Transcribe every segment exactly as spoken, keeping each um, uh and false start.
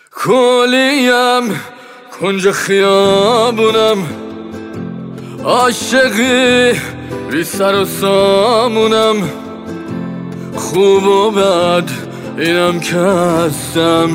کلیم کنج خیابونم، عاشقی بی سر و سامونم، خوب و بد اینم که هستم.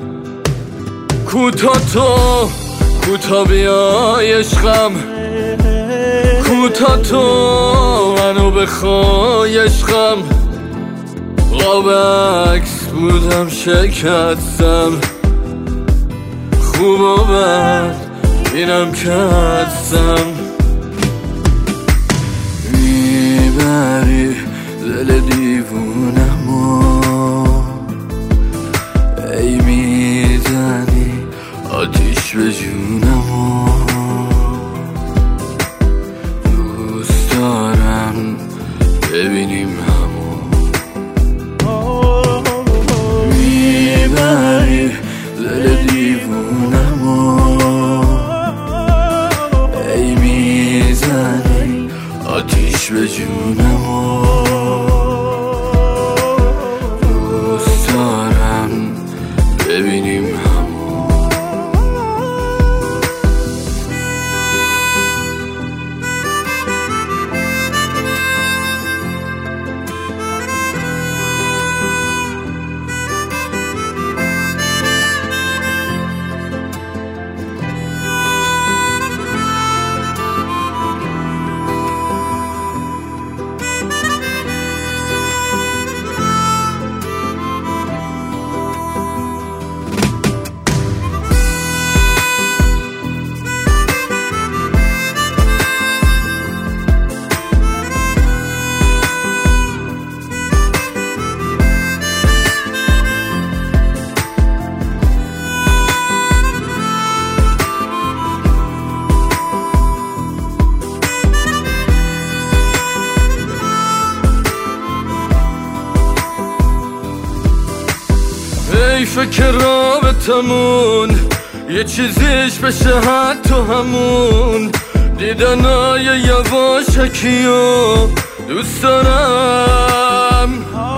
کوتا تو کوتا بیای عشقم، کوتا تو منو بخوای عشقم. قاب عکس بودم شکستم، خوب و بد اینم که هستم. میبری دل دیوونمو، ای میزنی آتیش به جونمو. دوست دارم ببینیم همو. میبری دل دیوونمو، ای میزنی آتیش به جونمو. دوست دارم ببینیم همو. حیفه که رابطمون یه چیزیش بشه حتی همون دیدنای یواشکیو دوست دارم.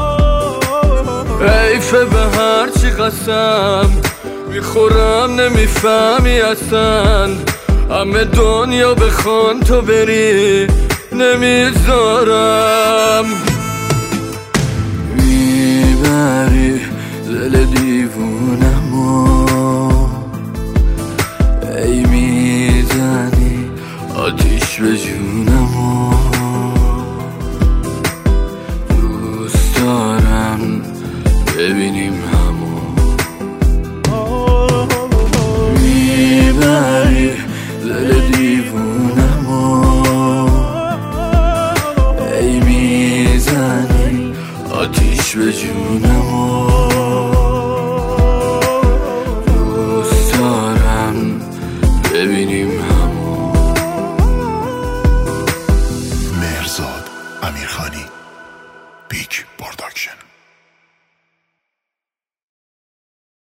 حیفه به هرچی قسم میخورم نمیفهمی اصلا، همه دنیا بخوان تو بری نمیذارم. میبری دل